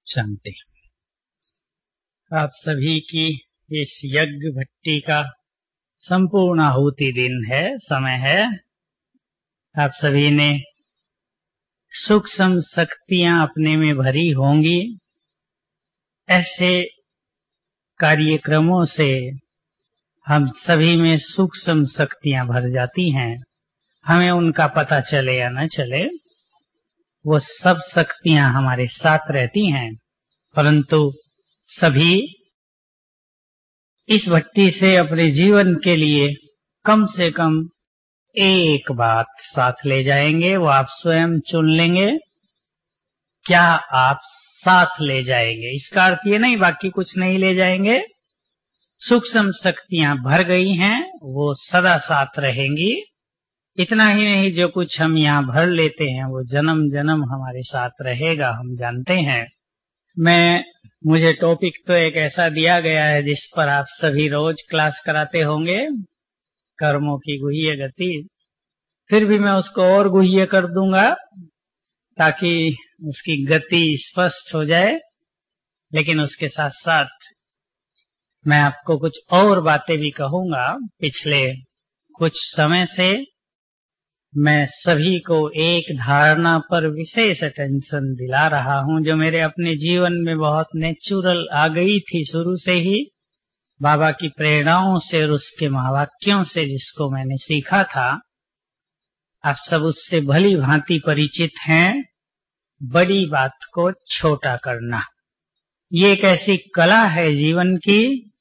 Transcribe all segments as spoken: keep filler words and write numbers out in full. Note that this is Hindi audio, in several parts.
शांति। आप सभी की इस यज्ञ भट्टी का संपूर्ण आहुति दिन है, समय है। आप सभी ने सूक्ष्म शक्तियां अपने में भरी होंगी। ऐसे कार्यक्रमों से हम सभी में सूक्ष्म शक्तियां भर जाती हैं। हमें उनका पता चले या न चले, वो सब शक्तियां हमारे साथ रहती हैं। परंतु सभी इस भट्टी से अपने जीवन के लिए कम से कम एक बात साथ ले जाएंगे। वो आप स्वयं चुन लेंगे क्या आप साथ ले जाएंगे। इसका अर्थ ये नहीं बाकी कुछ नहीं ले जाएंगे। सूक्ष्म शक्तियां भर गई हैं, वो सदा साथ रहेंगी। इतना ही नहीं, जो कुछ हम यहाँ भर लेते हैं वो जन्म जन्म हमारे साथ रहेगा, हम जानते हैं। मैं मुझे टॉपिक तो एक ऐसा दिया गया है जिस पर आप सभी रोज क्लास कराते होंगे, कर्मों की गुह्य गति। फिर भी मैं उसको और गुह्य कर दूंगा ताकि उसकी गति स्पष्ट हो जाए। लेकिन उसके साथ साथ मैं आपको कुछ और बातें भी कहूंगा। पिछले कुछ समय से मैं सभी को एक धारणा पर विशेष अटेंशन दिला रहा हूं, जो मेरे अपने जीवन में बहुत नेचुरल आ गई थी शुरू से ही, बाबा की प्रेरणाओं से और उसके महावाक्यों से जिसको मैंने सीखा था। आप सब उससे भली भांति परिचित हैं। बड़ी बात को छोटा करना, ये एक ऐसी कला है जीवन की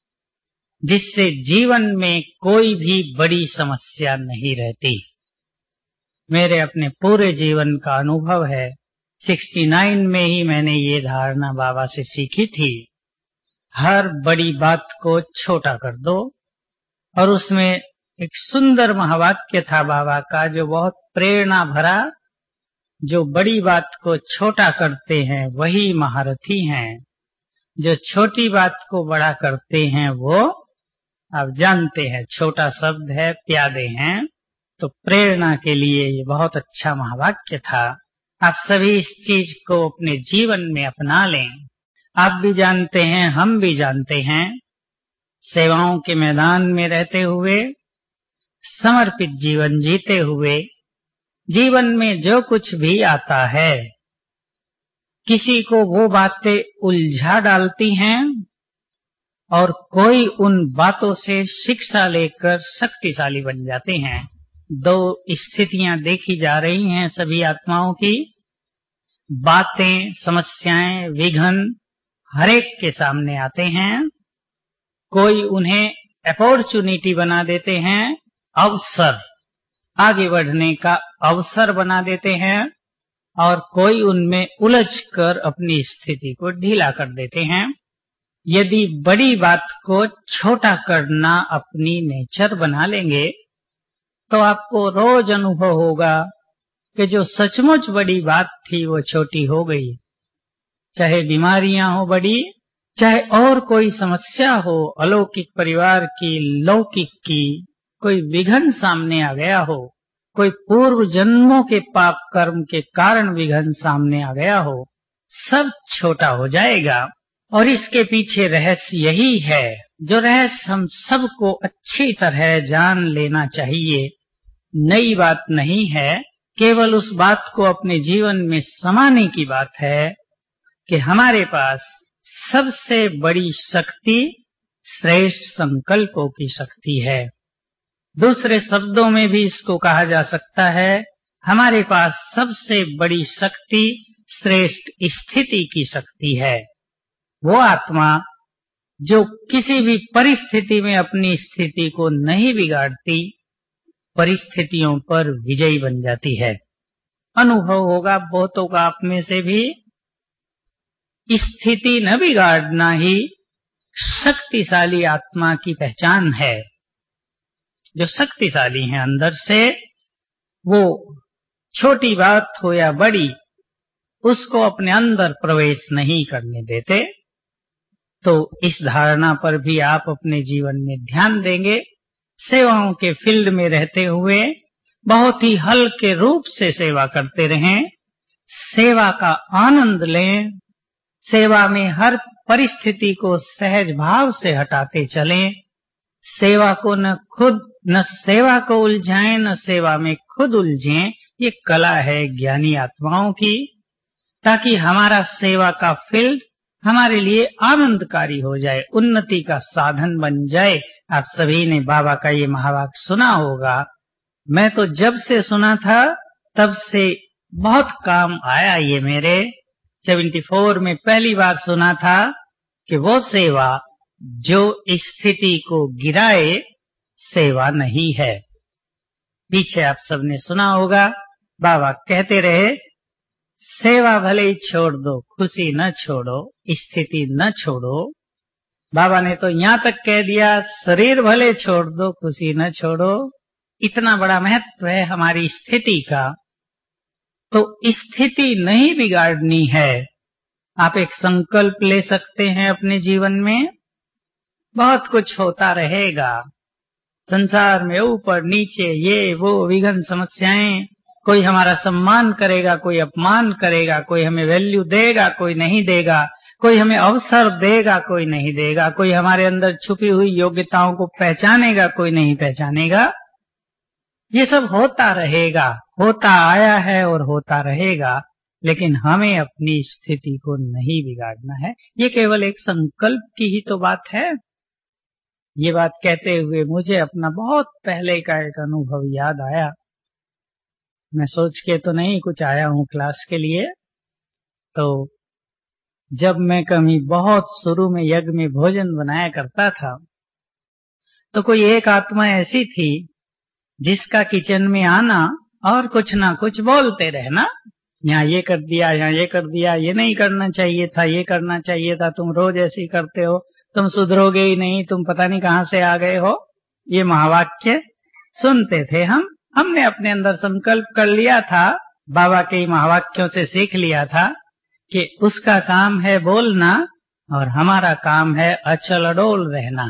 जिससे जीवन में कोई भी बड़ी समस्या नहीं रहती। मेरे अपने पूरे जीवन का अनुभव है। उनहत्तर में ही मैंने ये धारणा बाबा से सीखी थी। हर बड़ी बात को छोटा कर दो। और उसमें एक सुंदर महावाक्य था बाबा का, जो बहुत प्रेरणा भरा। जो बड़ी बात को छोटा करते हैं वही महारथी हैं। जो छोटी बात को बड़ा करते हैं वो, आप जानते हैं, छोटा शब्द है, प्यादे हैं। तो प्रेरणा के लिए ये बहुत अच्छा महावाक्य था। आप सभी इस चीज को अपने जीवन में अपना लें। आप भी जानते हैं, हम भी जानते हैं, सेवाओं के मैदान में रहते हुए, समर्पित जीवन जीते हुए, जीवन में जो कुछ भी आता है, किसी को वो बातें उलझा डालती हैं और कोई उन बातों से शिक्षा लेकर शक्तिशाली बन जाते हैं। दो स्थितियां देखी जा रही हैं सभी आत्माओं की। बातें, समस्याएं, विघ्न हरेक के सामने आते हैं। कोई उन्हें अपॉर्चुनिटी बना देते हैं, अवसर, आगे बढ़ने का अवसर बना देते हैं, और कोई उनमें उलझकर अपनी स्थिति को ढीला कर देते हैं। यदि बड़ी बात को छोटा करना अपनी नेचर बना लेंगे तो आपको रोज अनुभव होगा कि जो सचमुच बड़ी बात थी वो छोटी हो गई। चाहे बीमारियां हो बड़ी, चाहे और कोई समस्या हो, अलौकिक परिवार की, लौकिक की, कोई विघ्न सामने आ गया हो, कोई पूर्व जन्मों के पाप कर्म के कारण विघ्न सामने आ गया हो, सब छोटा हो जाएगा। और इसके पीछे रहस्य यही है, जो रहस्य हम सबको अच्छी तरह जान लेना चाहिए। नई बात नहीं है, केवल उस बात को अपने जीवन में समाने की बात है कि हमारे पास सबसे बड़ी शक्ति श्रेष्ठ संकल्पों की शक्ति है। दूसरे शब्दों में भी इसको कहा जा सकता है, हमारे पास सबसे बड़ी शक्ति श्रेष्ठ स्थिति की शक्ति है। वो आत्मा जो किसी भी परिस्थिति में अपनी स्थिति को नहीं बिगाड़ती, परिस्थितियों पर विजयी बन जाती है। अनुभव होगा बहुतों का आप में से भी, स्थिति न बिगाड़ना ही शक्तिशाली आत्मा की पहचान है। जो शक्तिशाली हैं अंदर से, वो छोटी बात हो या बड़ी, उसको अपने अंदर प्रवेश नहीं करने देते। तो इस धारणा पर भी आप अपने जीवन में ध्यान देंगे। सेवाओं के फील्ड में रहते हुए बहुत ही हल्के रूप से सेवा करते रहें। सेवा का आनंद लें, सेवा में हर परिस्थिति को सहज भाव से हटाते चलें। सेवा को न खुद न सेवा को उलझाएं, न सेवा में खुद उलझें। ये कला है ज्ञानी आत्माओं की, ताकि हमारा सेवा का फील्ड हमारे लिए आनंदकारी हो जाए, उन्नति का साधन बन जाए। आप सभी ने बाबा का ये महावाक्य सुना होगा। मैं तो जब से सुना था तब से बहुत काम आया ये मेरे। चौहत्तर में पहली बार सुना था कि वो सेवा जो स्थिति को गिराए सेवा नहीं है। पीछे आप सबने सुना होगा बाबा कहते रहे, सेवा भले ही छोड़ दो, खुशी न छोड़ो, स्थिति न छोड़ो। बाबा ने तो यहाँ तक कह दिया, शरीर भले छोड़ दो, खुशी न छोड़ो। इतना बड़ा महत्व है हमारी स्थिति का। तो स्थिति नहीं बिगाड़नी है। आप एक संकल्प ले सकते हैं अपने जीवन में। बहुत कुछ होता रहेगा संसार में, ऊपर नीचे, ये वो विघ्न समस्याएं। कोई हमारा सम्मान करेगा, कोई अपमान करेगा, कोई हमें वैल्यू देगा, कोई नहीं देगा, कोई हमें अवसर देगा, कोई नहीं देगा, कोई हमारे अंदर छुपी हुई योग्यताओं को पहचानेगा, कोई नहीं पहचानेगा। ये सब होता रहेगा, होता आया है और होता रहेगा। लेकिन हमें अपनी स्थिति को नहीं बिगाड़ना है। ये केवल एक संकल्प की ही तो बात है। ये बात कहते हुए मुझे अपना बहुत पहले का एक अनुभव याद आया। मैं सोच के तो नहीं कुछ आया हूँ क्लास के लिए। तो जब मैं कभी बहुत शुरू में यज्ञ में भोजन बनाया करता था, तो कोई एक आत्मा ऐसी थी जिसका किचन में आना और कुछ ना कुछ बोलते रहना, यहाँ ये कर दिया, यहाँ ये कर दिया, ये नहीं करना चाहिए था, ये करना चाहिए था, तुम रोज ऐसे ही करते हो, तुम सुधरोगे ही नहीं, तुम पता नहीं कहाँ से आ गए हो। ये महावाक्य सुनते थे हम। हमने अपने अंदर संकल्प कर लिया था, बाबा के महावाक्यों से सीख लिया था कि उसका काम है बोलना और हमारा काम है अचल अडोल रहना।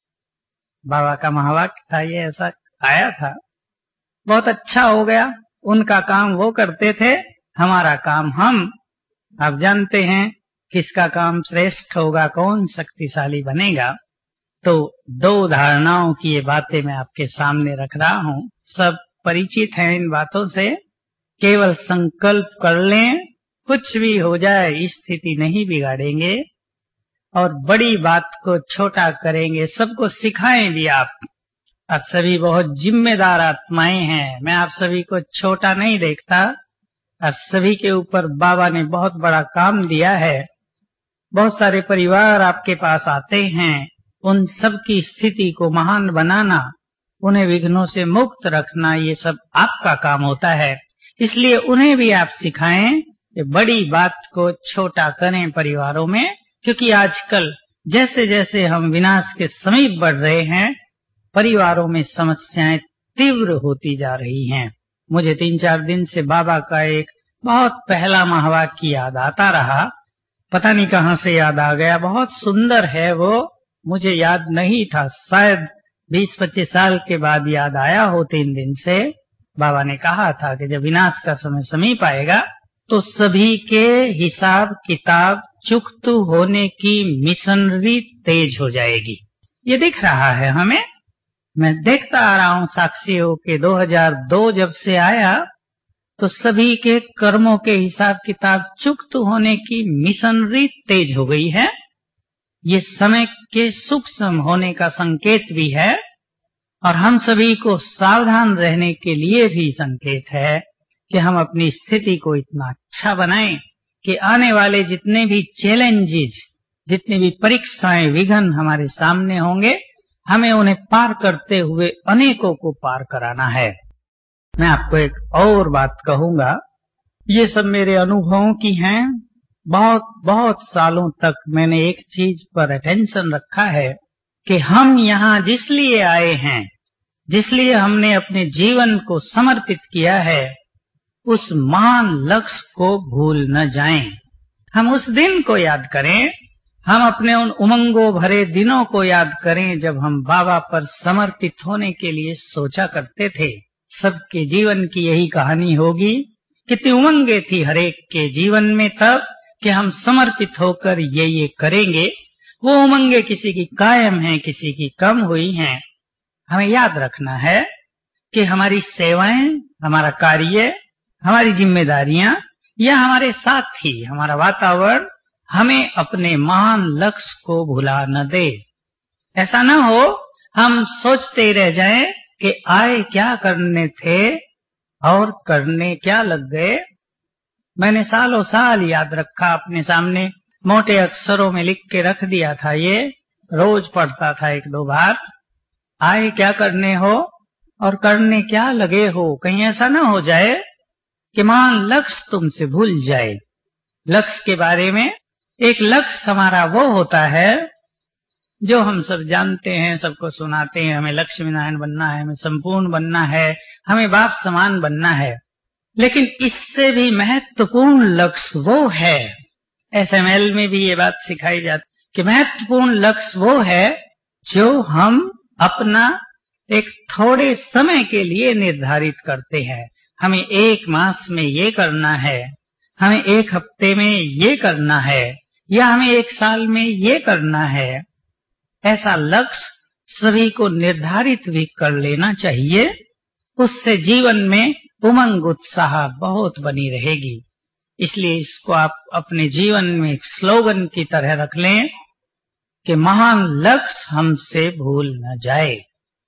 बाबा का महावाक्य था ये, ऐसा आया था। बहुत अच्छा हो गया। उनका काम वो करते थे, हमारा काम हम। आप जानते हैं किसका काम श्रेष्ठ होगा, कौन शक्तिशाली बनेगा। तो दो धारणाओं की ये बातें मैं आपके सामने रख रहा हूँ। सब परिचित हैं इन बातों से। केवल संकल्प कर लें, कुछ भी हो जाए स्थिति नहीं बिगाड़ेंगे और बड़ी बात को छोटा करेंगे। सबको सिखाएं भी आप। आप सभी बहुत जिम्मेदार आत्माएं हैं। मैं आप सभी को छोटा नहीं देखता। आप सभी के ऊपर बाबा ने बहुत बड़ा काम दिया है। बहुत सारे परिवार आपके पास आते हैं, उन सब की स्थिति को महान बनाना, उन्हें विघ्नों से मुक्त रखना, ये सब आपका काम होता है। इसलिए उन्हें भी आप सिखाएं कि बड़ी बात को छोटा करें परिवारों में। क्योंकि आजकल जैसे जैसे हम विनाश के समीप बढ़ रहे हैं, परिवारों में समस्याएं तीव्र होती जा रही हैं। मुझे तीन चार दिन से बाबा का एक बहुत पहला महावाक्य याद आता रहा। पता नहीं कहाँ से याद आ गया। बहुत सुंदर है वो, मुझे याद नहीं था। शायद बीस पच्चीस साल के बाद याद आया हो। तीन दिन से बाबा ने कहा था कि जब विनाश का समय समीप आएगा तो सभी के हिसाब किताब चुकतू होने की मिशनरी तेज हो जाएगी। ये दिख रहा है हमें। मैं देखता आ रहा हूँ साक्षी हो के दो हज़ार दो जब से आया तो सभी के कर्मों के हिसाब किताब चुकत होने की मिशनरी तेज हो गई है। ये समय के सूक्ष्म होने का संकेत भी है और हम सभी को सावधान रहने के लिए भी संकेत है कि हम अपनी स्थिति को इतना अच्छा बनाएं कि आने वाले जितने भी चैलेंजेस, जितनी भी परीक्षाएं, विघ्न हमारे सामने होंगे, हमें उन्हें पार करते हुए अनेकों को पार कराना है। मैं आपको एक और बात कहूंगा, ये सब मेरे अनुभवों की हैं। बहुत बहुत सालों तक मैंने एक चीज पर अटेंशन रखा है कि हम यहाँ जिस लिए आए हैं, जिस लिए हमने अपने जीवन को समर्पित किया है, उस महान लक्ष्य को भूल न जाएं। हम उस दिन को याद करें, हम अपने उन उमंगों भरे दिनों को याद करें जब हम बाबा पर समर्पित होने के लिए सोचा करते थे। सबके जीवन की यही कहानी होगी। कितनी उमंगे थी हरेक के जीवन में तब कि हम समर्पित होकर ये ये करेंगे, वो उमंगे किसी की कायम हैं, किसी की कम हुई हैं। हमें याद रखना है कि हमारी सेवाएं, हमारा कार्य, हमारी जिम्मेदारियां या हमारे साथी, हमारा वातावरण हमें अपने महान लक्ष्य को भुला न दे। ऐसा न हो हम सोचते रह जाएं कि आए क्या करने थे और करने क्या लग गए। मैंने सालों साल याद रखा, अपने सामने मोटे अक्षरों में लिख के रख दिया था, ये रोज पढ़ता था एक दो बार। आए क्या करने हो और करने क्या लगे हो। कहीं ऐसा ना हो जाए कि महान लक्ष्य तुमसे भूल जाए। लक्ष्य के बारे में, एक लक्ष्य हमारा वो होता है जो हम सब जानते हैं, सबको सुनाते हैं। हमें लक्ष्मी नारायण बनना है, हमें संपूर्ण बनना है, हमें बाप समान बनना है। लेकिन इससे भी महत्वपूर्ण लक्ष्य वो है, एस एम एल में भी ये बात सिखाई जाती कि महत्वपूर्ण लक्ष्य वो है जो हम अपना एक थोड़े समय के लिए निर्धारित करते हैं। हमें एक मास में ये करना है, हमें एक हफ्ते में ये करना है, या हमें एक साल में ये करना है। ऐसा लक्ष्य सभी को निर्धारित भी कर लेना चाहिए। उससे जीवन में उमंग उत्साह बहुत बनी रहेगी। इसलिए इसको आप अपने जीवन में एक स्लोगन की तरह रख लें कि महान लक्ष्य हमसे भूल न जाए।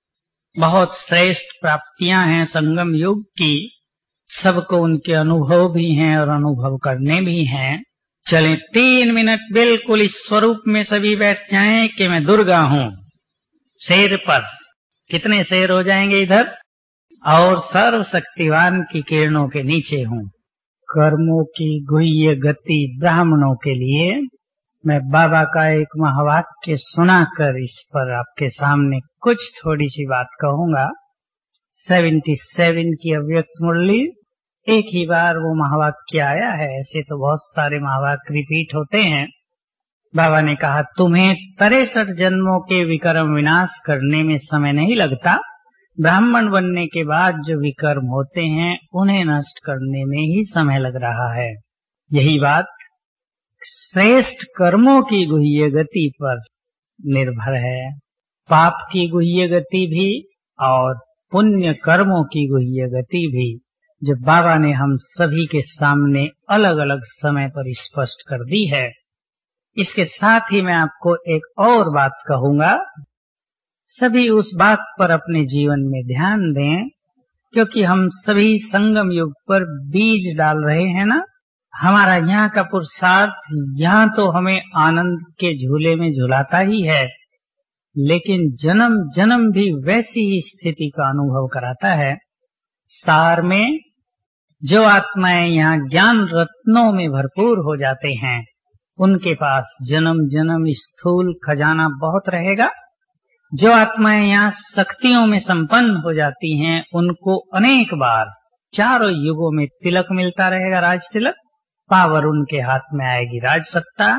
बहुत श्रेष्ठ प्राप्तियां हैं संगम युग की, सबको उनके अनुभव भी हैं और अनुभव करने भी हैं। चलें तीन मिनट बिल्कुल इस स्वरूप में सभी बैठ जाएं कि मैं दुर्गा हूं, शेर पर। कितने शेर हो जाएंगे इधर? और सर्वशक्तिवान की किरणों के नीचे हूं। कर्मों की गुह्य गति ब्राह्मणों के लिए मैं बाबा का एक महावाक्य सुनाकर इस पर आपके सामने कुछ थोड़ी सी बात कहूंगा। सतहत्तर की अव्यक्त मुरली, एक ही बार वो महावाक्य आया है। ऐसे तो बहुत सारे महावाक्य रिपीट होते हैं। बाबा ने कहा, तुम्हें तिरसठ जन्मों के विकर्म विनाश करने में समय नहीं लगता, ब्राह्मण बनने के बाद जो विकर्म होते हैं उन्हें नष्ट करने में ही समय लग रहा है। यही बात श्रेष्ठ कर्मों की गुह्य गति पर निर्भर है। पाप की गुह्य गति भी और पुण्य कर्मों की गुह्य गति भी, जो बाबा ने हम सभी के सामने अलग अलग समय पर स्पष्ट कर दी है। इसके साथ ही मैं आपको एक और बात कहूंगा। सभी उस बात पर अपने जीवन में ध्यान दें, क्योंकि हम सभी संगम युग पर बीज डाल रहे हैं ना। हमारा यहाँ का पुरुषार्थ यहाँ तो हमें आनंद के झूले में झुलाता ही है, लेकिन जन्म जन्म भी वैसी ही स्थिति का अनुभव कराता है। सार में जो आत्माएं यहाँ ज्ञान रत्नों में भरपूर हो जाते हैं, उनके पास जन्म जन्म स्थूल खजाना बहुत रहेगा। जो आत्माएं यहाँ शक्तियों में संपन्न हो जाती हैं, उनको अनेक बार चारों युगों में तिलक मिलता रहेगा, राज तिलक। पावर उनके हाथ में आएगी, राज सत्ता।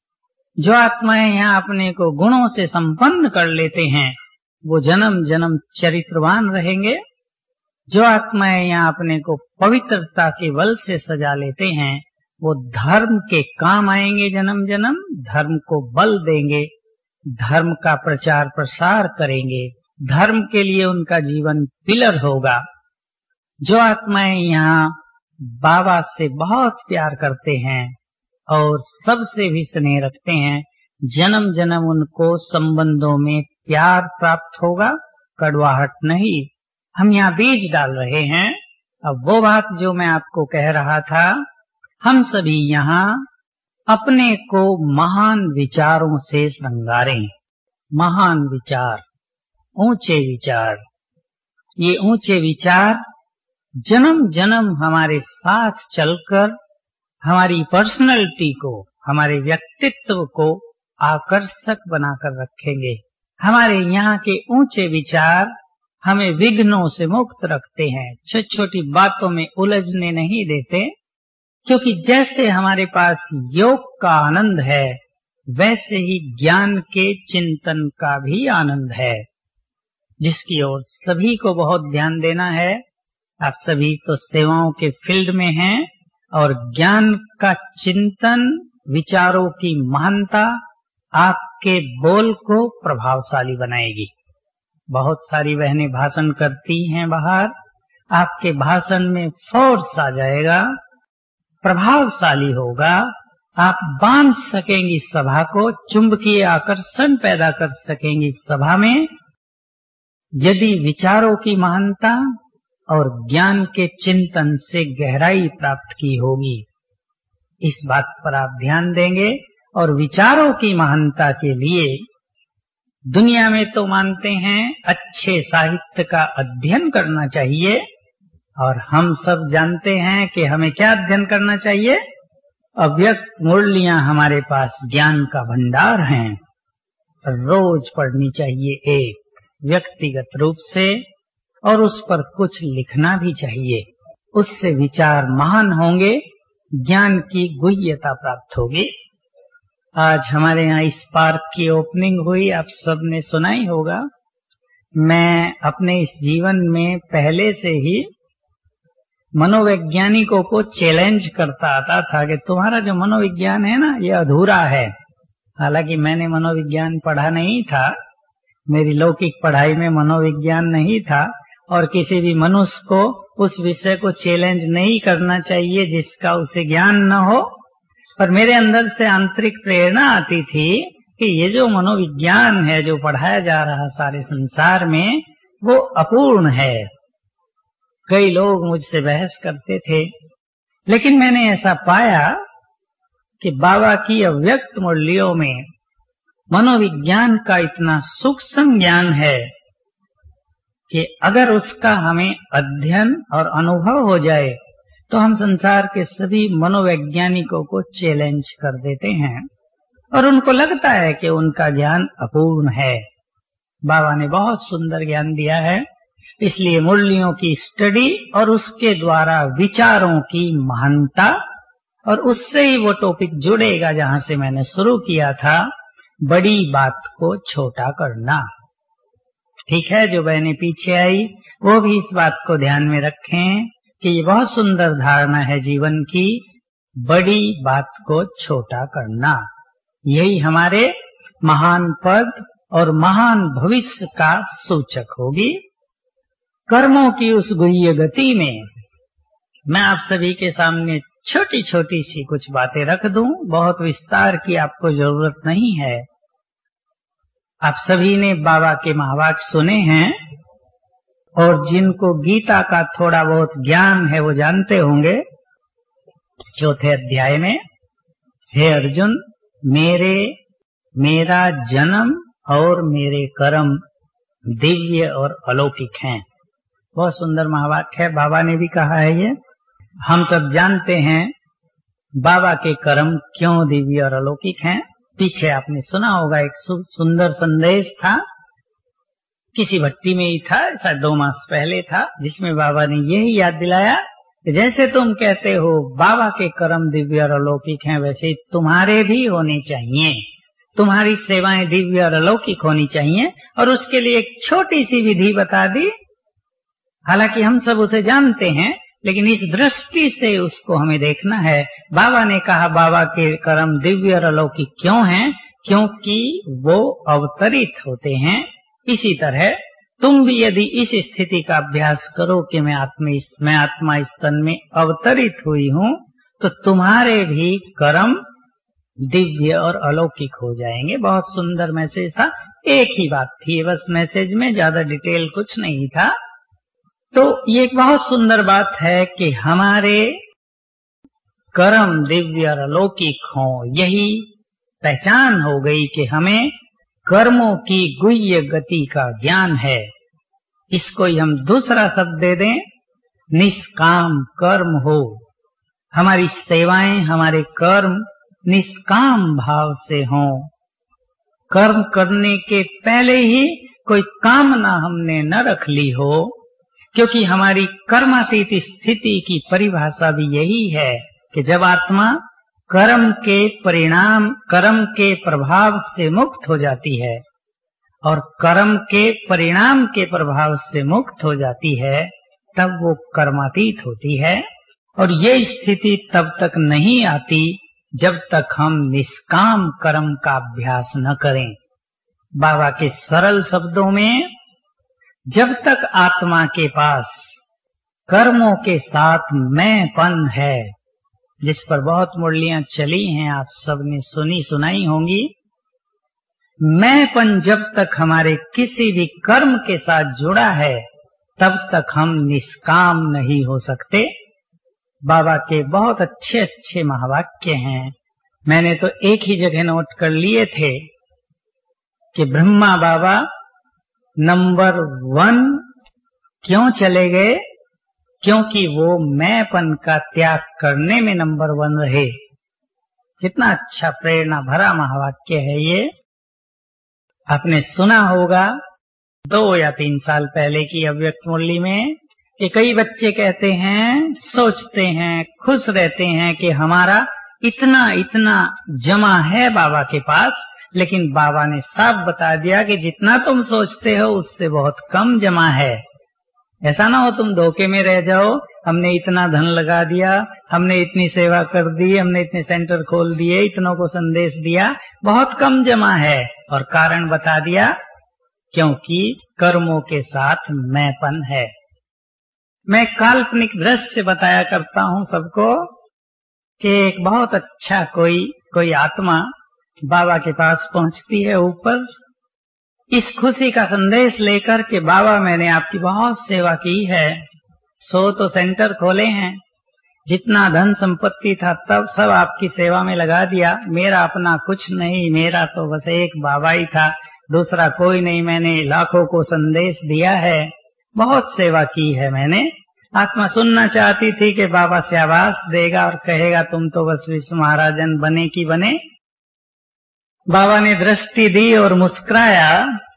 जो आत्माएं यहाँ अपने को गुणों से संपन्न कर लेते हैं, वो जन्म जन्म चरित्रवान रहेंगे। जो आत्माएं यहाँ अपने को पवित्रता के बल से सजा लेते हैं, वो धर्म के काम आएंगे, जन्म जन्म धर्म को बल देंगे, धर्म का प्रचार प्रसार करेंगे, धर्म के लिए उनका जीवन पिलर होगा। जो आत्माएं यहाँ बाबा से बहुत प्यार करते हैं और सबसे भी स्नेह रखते हैं, जन्म जन्म उनको संबंधों में प्यार प्राप्त होगा, कड़वाहट नहीं। हम यहाँ बीज डाल रहे हैं। अब वो बात जो मैं आपको कह रहा था, हम सभी यहाँ अपने को महान विचारों से श्रृंगारें। महान विचार, ऊंचे विचार, ये ऊंचे विचार जन्म जन्म हमारे साथ चलकर हमारी पर्सनैलिटी को, हमारे व्यक्तित्व को आकर्षक बनाकर रखेंगे। हमारे यहाँ के ऊंचे विचार हमें विघ्नों से मुक्त रखते हैं, छोटी छोटी बातों में उलझने नहीं देते, क्योंकि जैसे हमारे पास योग का आनंद है, वैसे ही ज्ञान के चिंतन का भी आनंद है, जिसकी ओर सभी को बहुत ध्यान देना है। आप सभी तो सेवाओं के फील्ड में हैं और ज्ञान का चिंतन, विचारों की महानता आपके बोल को प्रभावशाली बनाएगी। बहुत सारी बहनें भाषण करती हैं बाहर, आपके भाषण में फोर्स आ जाएगा, प्रभावशाली होगा, आप बांध सकेंगी सभा को, चुंबकीय आकर्षण पैदा कर सकेंगी सभा में, यदि विचारों की महानता और ज्ञान के चिंतन से गहराई प्राप्त की होगी। इस बात पर आप ध्यान देंगे। और विचारों की महानता के लिए दुनिया में तो मानते हैं अच्छे साहित्य का अध्ययन करना चाहिए, और हम सब जानते हैं कि हमें क्या अध्ययन करना चाहिए। अव्यक्त मुरलियां हमारे पास ज्ञान का भंडार हैं, रोज पढ़नी चाहिए एक व्यक्तिगत रूप से, और उस पर कुछ लिखना भी चाहिए। उससे विचार महान होंगे, ज्ञान की गुह्यता प्राप्त होगी। आज हमारे यहाँ इस पार्क की ओपनिंग हुई, आप सब ने सुना ही होगा। मैं अपने इस जीवन में पहले से ही मनोवैज्ञानिकों को चैलेंज करता आता था कि तुम्हारा जो मनोविज्ञान है ना, ये अधूरा है। हालांकि मैंने मनोविज्ञान पढ़ा नहीं था, मेरी लौकिक पढ़ाई में मनोविज्ञान नहीं था, और किसी भी मनुष्य को उस विषय को चैलेंज नहीं करना चाहिए जिसका उसे ज्ञान न हो। पर मेरे अंदर से आंतरिक प्रेरणा आती थी कि ये जो मनोविज्ञान है, जो पढ़ाया जा रहा सारे संसार में, वो अपूर्ण है। कई लोग मुझसे बहस करते थे, लेकिन मैंने ऐसा पाया कि बाबा की अव्यक्त मुरलियों में मनोविज्ञान का इतना सूक्ष्म ज्ञान है कि अगर उसका हमें अध्ययन और अनुभव हो जाए तो हम संसार के सभी मनोवैज्ञानिकों को चैलेंज कर देते हैं, और उनको लगता है कि उनका ज्ञान अपूर्ण है। बाबा ने बहुत सुंदर ज्ञान दिया है, इसलिए मुरलियों की स्टडी और उसके द्वारा विचारों की महानता, और उससे ही वो टॉपिक जुड़ेगा जहां से मैंने शुरू किया था, बड़ी बात को छोटा करना। ठीक है, जो बहनें पीछे आई वो भी इस बात को ध्यान में रखें कि ये बहुत सुंदर धारणा है जीवन की, बड़ी बात को छोटा करना। यही हमारे महान पद और महान भविष्य का सूचक होगी। कर्मों की उस गुह्य गति में मैं आप सभी के सामने छोटी छोटी सी कुछ बातें रख दूं, बहुत विस्तार की आपको जरूरत नहीं है। आप सभी ने बाबा के महावाक्य सुने हैं, और जिनको गीता का थोड़ा बहुत ज्ञान है वो जानते होंगे। चौथे अध्याय में, हे अर्जुन, मेरे मेरा जन्म और मेरे कर्म दिव्य और अलौकिक हैं। बहुत सुंदर महावाक्य है, बाबा ने भी कहा है ये। हम सब जानते हैं बाबा के कर्म क्यों दिव्य और अलौकिक हैं। पीछे आपने सुना होगा, एक सुंदर संदेश था, किसी भट्टी में ही था, शायद दो मास पहले था, जिसमें बाबा ने यही याद दिलाया कि जैसे तुम कहते हो बाबा के कर्म दिव्य और अलौकिक हैं, वैसे तुम्हारे भी होने चाहिए। तुम्हारी सेवाएं दिव्य और अलौकिक होनी चाहिए, और उसके लिए एक छोटी सी विधि बता दी। हालांकि हम सब उसे जानते हैं, लेकिन इस दृष्टि से उसको हमें देखना है। बाबा ने कहा बाबा के कर्म दिव्य और अलौकिक क्यों हैं? क्योंकि वो अवतरित होते हैं। इसी तरह तुम भी यदि इस स्थिति का अभ्यास करो कि मैं आत्मा मैं आत्मा स्तन में अवतरित हुई हूँ, तो तुम्हारे भी कर्म दिव्य और अलौकिक हो जाएंगे। बहुत सुंदर मैसेज था, एक ही बात थी बस मैसेज में, ज्यादा डिटेल कुछ नहीं था। तो ये एक बहुत सुंदर बात है कि हमारे कर्म दिव्य और अलौकिक हों। यही पहचान हो गई कि हमें कर्मों की गुह्य गति का ज्ञान है। इसको ही हम दूसरा शब्द दे दें, निष्काम कर्म हो। हमारी सेवाएं, हमारे कर्म निष्काम भाव से हों। कर्म करने के पहले ही कोई कामना हमने न रख ली हो, क्योंकि हमारी कर्मातीत स्थिति की परिभाषा भी यही है कि जब आत्मा कर्म के परिणाम, कर्म के प्रभाव से मुक्त हो जाती है, और कर्म के परिणाम के प्रभाव से मुक्त हो जाती है, तब वो कर्मातीत होती है। और ये स्थिति तब तक नहीं आती जब तक हम निष्काम कर्म का अभ्यास न करें। बाबा के सरल शब्दों में, जब तक आत्मा के पास कर्मों के साथ मैंपन है, जिस पर बहुत मुरलियां चली हैं, आप सबने सुनी सुनाई होंगी, मैंपन जब तक हमारे किसी भी कर्म के साथ जुड़ा है तब तक हम निष्काम नहीं हो सकते। बाबा के बहुत अच्छे अच्छे महावाक्य हैं। मैंने तो एक ही जगह नोट कर लिए थे कि ब्रह्मा बाबा नंबर वन क्यों चले गए, क्योंकि वो मैंपन का त्याग करने में नंबर वन रहे। कितना अच्छा प्रेरणा भरा महावाक्य है ये। आपने सुना होगा दो या तीन साल पहले की अव्यक्त मुरली में कि कई बच्चे कहते हैं, सोचते हैं, खुश रहते हैं कि हमारा इतना इतना जमा है बाबा के पास, लेकिन बाबा ने साफ बता दिया कि जितना तुम सोचते हो उससे बहुत कम जमा है। ऐसा ना हो तुम धोखे में रह जाओ, हमने इतना धन लगा दिया, हमने इतनी सेवा कर दी, हमने इतने सेंटर खोल दिए, इतनों को संदेश दिया, बहुत कम जमा है। और कारण बता दिया, क्योंकि कर्मों के साथ मैंपन है। मैं काल्पनिक दृश्य बताया करता हूँ सबको कि एक बहुत अच्छा कोई कोई आत्मा बाबा के पास पहुंचती है ऊपर, इस खुशी का संदेश लेकर के, बाबा मैंने आपकी बहुत सेवा की है, सो तो सेंटर खोले हैं, जितना धन संपत्ति था तब सब आपकी सेवा में लगा दिया, मेरा अपना कुछ नहीं, मेरा तो बस एक बाबा ही था, दूसरा कोई नहीं, मैंने लाखों को संदेश दिया है, बहुत सेवा की है मैंने। आत्मा सुनना चाहती थी कि बाबा शाबाश देगा और कहेगा तुम तो बस विश्व महाराजन बने की बने। बाबा ने दृष्टि दी और मुस्कुराया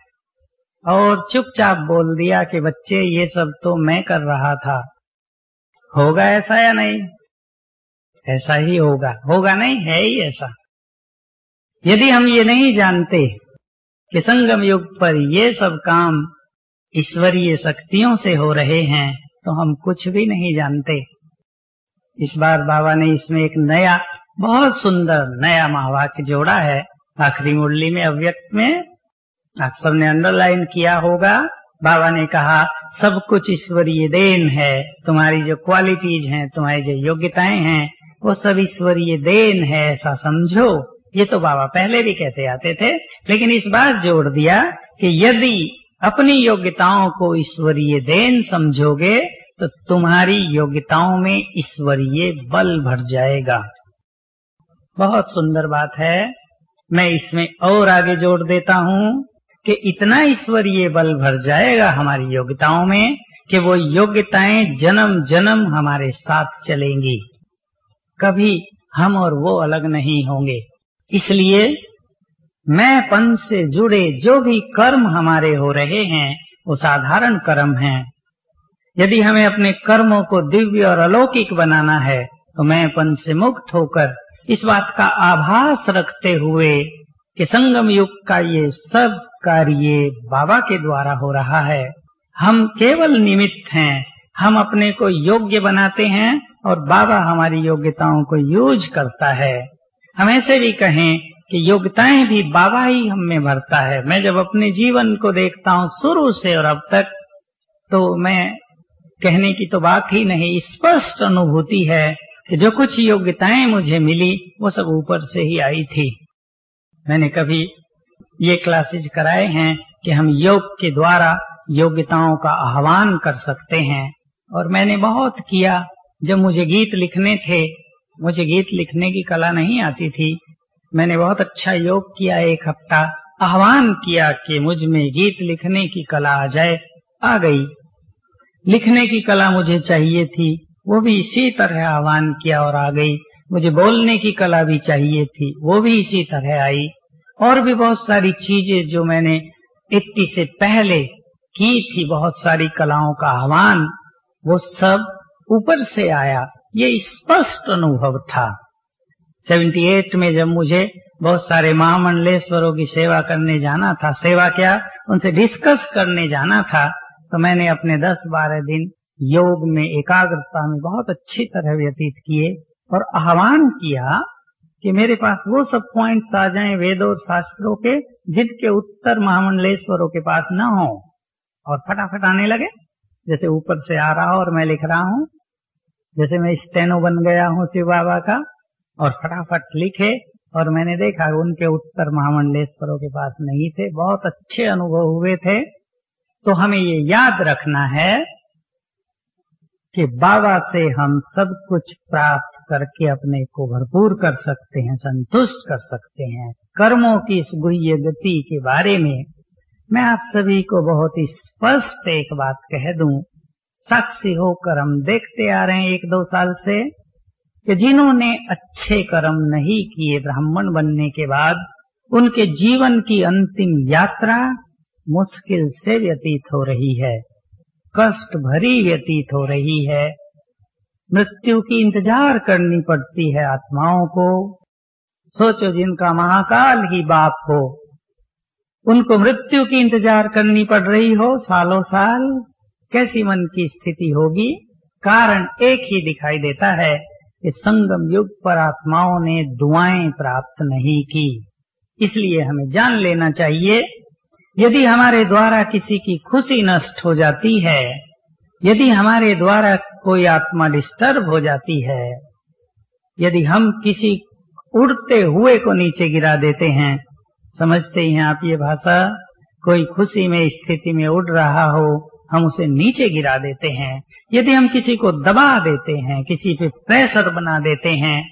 और चुपचाप बोल दिया कि बच्चे ये सब तो मैं कर रहा था। होगा ऐसा या नहीं? ऐसा ही होगा। होगा नहीं, है ही ऐसा। यदि हम ये नहीं जानते कि संगम युग पर ये सब काम ईश्वरीय शक्तियों से हो रहे हैं, तो हम कुछ भी नहीं जानते। इस बार बाबा ने इसमें एक नया, बहुत सुंदर नया महावाक्य जोड़ा है आखिरी मुरली में, अव्यक्त में। आप सबने अंडरलाइन किया होगा। बाबा ने कहा सब कुछ ईश्वरीय देन है, तुम्हारी जो क्वालिटीज हैं, तुम्हारी जो योग्यताएं हैं, वो सब ईश्वरीय देन है, ऐसा समझो। ये तो बाबा पहले भी कहते आते थे, लेकिन इस बार जोड़ दिया कि यदि अपनी योग्यताओं को ईश्वरीय देन समझोगे तो तुम्हारी योग्यताओं में ईश्वरीय बल भर जाएगा। बहुत सुंदर बात है। मैं इसमें और आगे जोड़ देता हूँ कि इतना ईश्वरीय बल भर जाएगा हमारी योग्यताओं में कि वो योग्यताएं जन्म जन्म हमारे साथ चलेंगी, कभी हम और वो अलग नहीं होंगे। इसलिए मैंपन से जुड़े जो भी कर्म हमारे हो रहे हैं वो साधारण कर्म हैं। यदि हमें अपने कर्मों को दिव्य और अलौकिक बनाना है तो मैंपन से मुक्त होकर इस बात का आभास रखते हुए कि संगम युग का ये सब कार्य बाबा के द्वारा हो रहा है, हम केवल निमित्त हैं, हम अपने को योग्य बनाते हैं और बाबा हमारी योग्यताओं को यूज करता है। हम ऐसे भी कहें कि योग्यताएं भी बाबा ही हम में भरता है। मैं जब अपने जीवन को देखता हूँ शुरू से और अब तक, तो मैं कहने की तो बात ही नहीं, स्पष्ट अनुभूति है कि जो कुछ योग्यताएं मुझे मिली वो सब ऊपर से ही आई थी। मैंने कभी ये क्लासेज कराए हैं कि हम योग के द्वारा योग्यताओं का आह्वान कर सकते हैं, और मैंने बहुत किया। जब मुझे गीत लिखने थे, मुझे गीत लिखने की कला नहीं आती थी, मैंने बहुत अच्छा योग किया, एक हफ्ता आह्वान किया कि मुझ में गीत लिखने की कला आ जाए, आ गई। लिखने की कला मुझे चाहिए थी, वो भी इसी तरह आह्वान किया और आ गई। मुझे बोलने की कला भी चाहिए थी, वो भी इसी तरह आई। और भी बहुत सारी चीजें जो मैंने इतनी से पहले की थी, बहुत सारी कलाओं का आह्वान, वो सब ऊपर से आया। ये स्पष्ट अनुभव था। अठहत्तर में जब मुझे बहुत सारे महामंडलेश्वरों की सेवा करने जाना था, सेवा क्या, उनसे डिस्कस करने जाना था, तो मैंने अपने दस बारह दिन योग में एकाग्रता में बहुत अच्छी तरह व्यतीत किए और आह्वान किया कि मेरे पास वो सब पॉइंट्स आ जाएं वेदों और शास्त्रों के जिनके उत्तर महामंडलेश्वरों के पास न हो, और फटाफट आने लगे। जैसे ऊपर से आ रहा हो और मैं लिख रहा हूँ, जैसे मैं स्टेनो बन गया हूँ शिव बाबा का, और फटाफट लिखे। और मैंने देखा उनके उत्तर महामंडलेश्वरों के पास नहीं थे, बहुत अच्छे अनुभव हुए थे। तो हमें ये याद रखना है कि बाबा से हम सब कुछ प्राप्त करके अपने को भरपूर कर सकते हैं, संतुष्ट कर सकते हैं। कर्मों की इस गुह्य गति के बारे में मैं आप सभी को बहुत ही स्पष्ट एक बात कह दूं, साक्षी होकर हम देखते आ रहे हैं एक दो साल से कि जिन्होंने अच्छे कर्म नहीं किए ब्राह्मण बनने के बाद, उनके जीवन की अंतिम यात्रा मुश्किल से व्यतीत हो रही है, कष्ट भरी व्यतीत हो रही है। मृत्यु की इंतजार करनी पड़ती है आत्माओं को। सोचो, जिनका महाकाल ही बाप हो, उनको मृत्यु की इंतजार करनी पड़ रही हो सालों साल, कैसी मन की स्थिति होगी। कारण एक ही दिखाई देता है कि संगम युग पर आत्माओं ने दुआएं प्राप्त नहीं की। इसलिए हमें जान लेना चाहिए, यदि हमारे द्वारा किसी की खुशी नष्ट हो जाती है, यदि हमारे द्वारा कोई आत्मा डिस्टर्ब हो जाती है, यदि हम किसी उड़ते हुए को नीचे गिरा देते हैं, समझते हैं आप ये भाषा, कोई खुशी में स्थिति में उड़ रहा हो, हम उसे नीचे गिरा देते हैं। यदि हम किसी को दबा देते हैं, किसी पे प्रेशर बना देते हैं,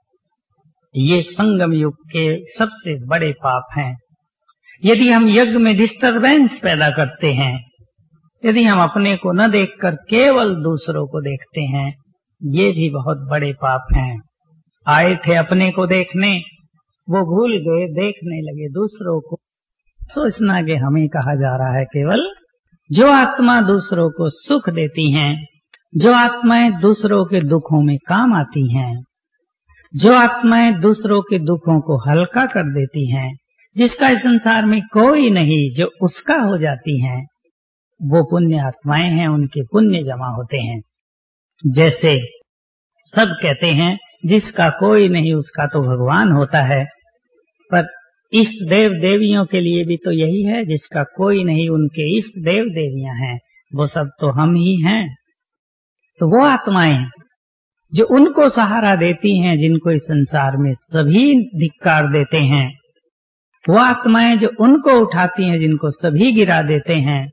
ये संगम युग के सबसे बड़े पाप हैं। यदि हम यज्ञ में डिस्टरबेंस पैदा करते हैं, यदि हम अपने को न देखकर केवल दूसरों को देखते हैं, ये भी बहुत बड़े पाप हैं। आए थे अपने को देखने, वो भूल गए, देखने लगे दूसरों को। सोचना कि हमें कहा जा रहा है केवल जो आत्मा दूसरों को सुख देती हैं, जो आत्माएं दूसरों के दुखों में काम आती हैं, जो आत्माएं दूसरों के दुखों को हल्का कर देती हैं, जिसका इस संसार में कोई नहीं जो उसका हो जाती हैं, वो पुण्य आत्माएं हैं, उनके पुण्य जमा होते हैं। जैसे सब कहते हैं जिसका कोई नहीं उसका तो भगवान होता है, पर इष्ट देव देवियों के लिए भी तो यही है, जिसका कोई नहीं उनके इष्ट देव देवियां हैं, वो सब तो हम ही हैं। तो वो आत्माएं जो उनको सहारा देती हैं जिनको इस संसार में सभी धिक्कार देते हैं, वो आत्माएं जो उनको उठाती हैं जिनको सभी गिरा देते हैं,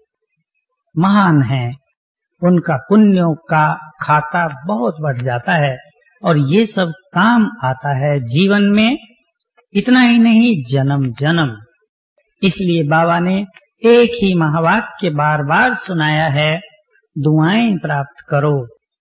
महान हैं। उनका पुण्यों का खाता बहुत बढ़ जाता है और ये सब काम आता है जीवन में, इतना ही नहीं जन्म जन्म। इसलिए बाबा ने एक ही महावाक्य बार बार सुनाया है, दुआएं प्राप्त करो।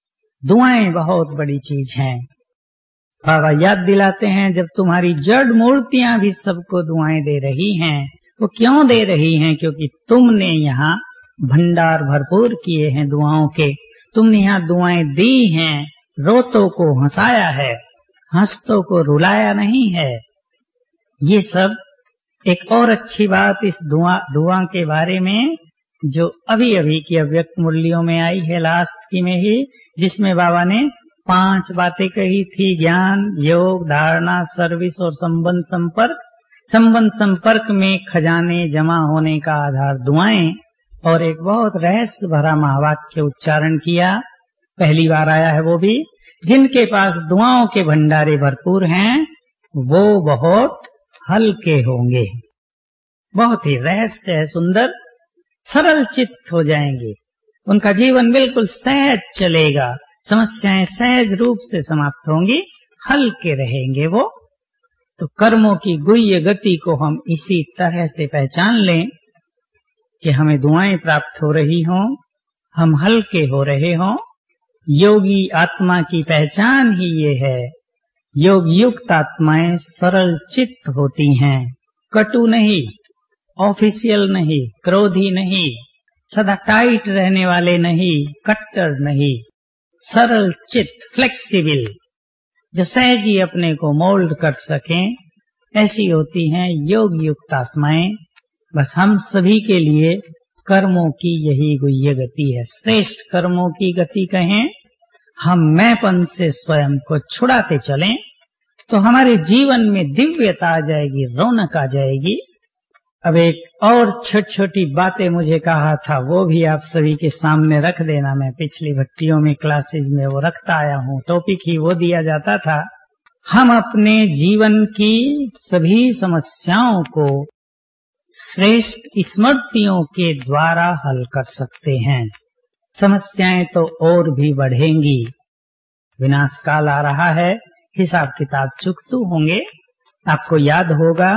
दुआएं बहुत बड़ी चीज हैं। बाबा याद दिलाते हैं, जब तुम्हारी जड़ मूर्तियां भी सबको दुआएं दे रही हैं, वो क्यों दे रही हैं? क्योंकि तुमने यहाँ भंडार भरपूर किए हैं दुआओं के, तुमने यहाँ दुआएं दी हैं, रोतों को हंसाया है, हंसतों को रुलाया नहीं है। ये सब एक और अच्छी बात इस दुआ दुआ के बारे में जो अभी अभी की अव्यक्त मुरलियों में आई है, लास्ट की में ही, जिसमें बाबा ने पांच बातें कही थी, ज्ञान, योग, धारणा, सर्विस और संबंध संपर्क। संबंध संपर्क में खजाने जमा होने का आधार दुआएं, और एक बहुत रहस्य भरा महावाक्य उच्चारण किया, पहली बार आया है वो भी, जिनके पास दुआओं के भंडारे भरपूर हैं वो बहुत हल्के होंगे। बहुत ही रहस्य है, सुंदर, सरल चित्त हो जाएंगे, उनका जीवन बिल्कुल सहज चलेगा, समस्याएं सहज रूप से समाप्त होंगी, हल्के रहेंगे वो। तो कर्मों की गुह्य गति को हम इसी तरह से पहचान लें कि हमें दुआएं प्राप्त हो रही हों, हम हल्के हो रहे हों। योगी आत्मा की पहचान ही ये है। योग युक्त आत्माएं सरल चित्त होती हैं, कटु नहीं, ऑफिशियल नहीं, क्रोधी नहीं, सदा टाइट रहने वाले नहीं, कट्टर नहीं, सरल चित्त, फ्लेक्सिबल, जो सहज ही अपने को मोल्ड कर सकें, ऐसी होती हैं योग युक्त आत्माएं। बस हम सभी के लिए कर्मों की यही गुह्य गति है। श्रेष्ठ कर्मों की गति कहें, हम मैंपन से स्वयं को छुड़ाते चलें तो हमारे जीवन में दिव्यता आ जाएगी, रौनक आ जाएगी। अब एक और छोटी छोटी बातें मुझे कहा था, वो भी आप सभी के सामने रख देना। मैं पिछली भट्टियों में क्लासेज में वो रखता आया हूँ। टॉपिक ही वो दिया जाता था, हम अपने जीवन की सभी समस्याओं को श्रेष्ठ स्मृतियों के द्वारा हल कर सकते हैं। समस्याएं तो और भी बढ़ेंगी, विनाश काल आ रहा है, हिसाब किताब चुकतू होंगे। आपको याद होगा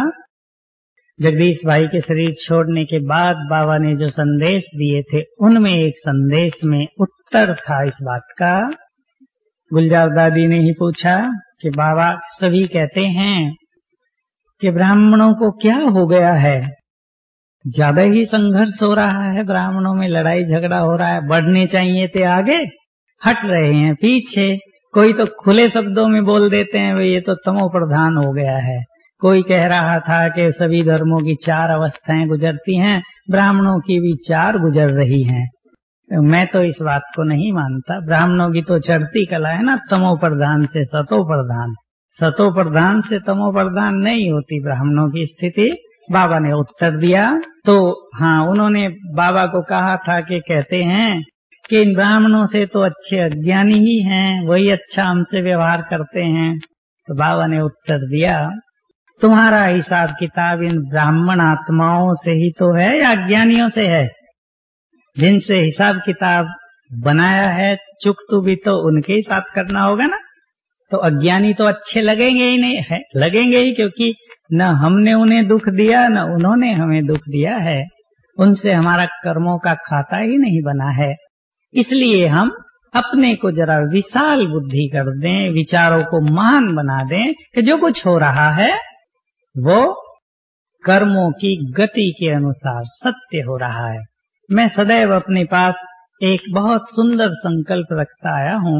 जगदीश भाई के शरीर छोड़ने के बाद बाबा ने जो संदेश दिए थे, उनमें एक संदेश में उत्तर था इस बात का। गुलजार दादी ने ही पूछा कि बाबा, सभी कहते हैं कि ब्राह्मणों को क्या हो गया है, ज्यादा ही संघर्ष हो रहा है, ब्राह्मणों में लड़ाई झगड़ा हो रहा है, बढ़ने चाहिए थे आगे, हट रहे हैं पीछे। कोई तो खुले शब्दों में बोल देते हैं वे ये तो तमो प्रधान हो गया है। कोई कह रहा था कि सभी धर्मों की चार अवस्थाएं गुजरती हैं, ब्राह्मणों की भी चार गुजर रही हैं। मैं तो इस बात को नहीं मानता। ब्राह्मणों की तो चढ़ती कला है ना, तमो प्रधान से सतो प्रधान, सतो प्रधान से तमो प्रधान नहीं होती ब्राह्मणों की स्थिति। बाबा ने उत्तर दिया तो हाँ, उन्होंने बाबा को कहा था कि कहते हैं कि इन ब्राह्मणों से तो अच्छे अज्ञानी ही हैं, वही अच्छा हमसे व्यवहार करते हैं। तो बाबा ने उत्तर दिया, तुम्हारा हिसाब किताब इन ब्राह्मण आत्माओं से ही तो है या अज्ञानियों से है? जिनसे हिसाब किताब बनाया है, चुकतू भी तो उनके ही साथ करना होगा ना। तो अज्ञानी तो अच्छे लगेंगे ही नहीं है, लगेंगे ही, क्योंकि न हमने उन्हें दुख दिया न उन्होंने हमें दुख दिया है। उनसे हमारा कर्मों का खाता ही नहीं बना है। इसलिए हम अपने को जरा विशाल बुद्धि कर दें, विचारों को महान बना दें कि जो कुछ हो रहा है वो कर्मों की गति के अनुसार सत्य हो रहा है। मैं सदैव अपने पास एक बहुत सुंदर संकल्प रखता आया हूँ।